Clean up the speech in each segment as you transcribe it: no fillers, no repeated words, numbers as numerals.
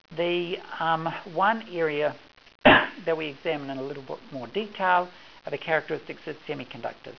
The one area that we examine in a little bit more detail are the characteristics of semiconductors.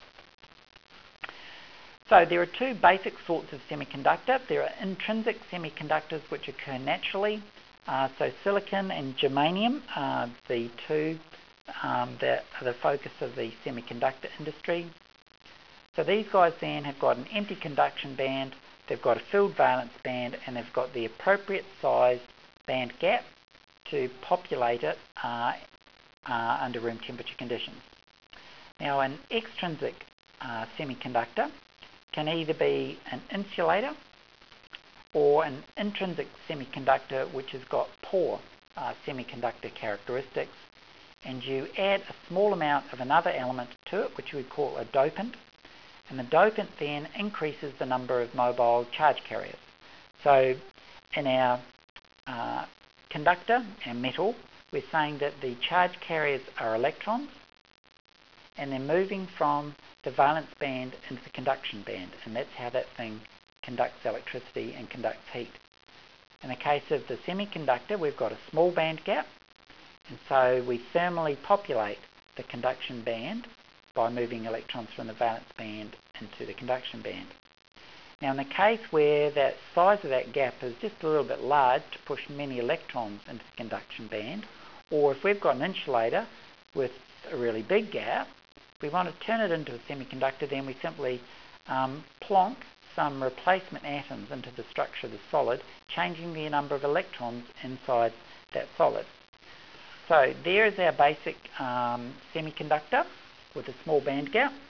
So there are two basic sorts of semiconductor. There are intrinsic semiconductors which occur naturally. So silicon and germanium are the two that are the focus of the semiconductor industry. So these guys then have got an empty conduction band, they've got a filled valence band, and they've got the appropriate sized band gap to populate it under room temperature conditions. Now an extrinsic semiconductor can either be an insulator or an intrinsic semiconductor which has got poor semiconductor characteristics, and you add a small amount of another element to it which we call a dopant, and the dopant then increases the number of mobile charge carriers. So in our conductor, our metal, we're saying that the charge carriers are electrons and they're moving from the valence band into the conduction band, and that's how that thing conducts electricity and conducts heat. In the case of the semiconductor, we've got a small band gap, and so we thermally populate the conduction band by moving electrons from the valence band into the conduction band. Now in the case where that size of that gap is just a little bit large to push many electrons into the conduction band, or if we've got an insulator with a really big gap, we want to turn it into a semiconductor, then we simply plonk some replacement atoms into the structure of the solid, changing the number of electrons inside that solid. So there is our basic semiconductor with a small band gap.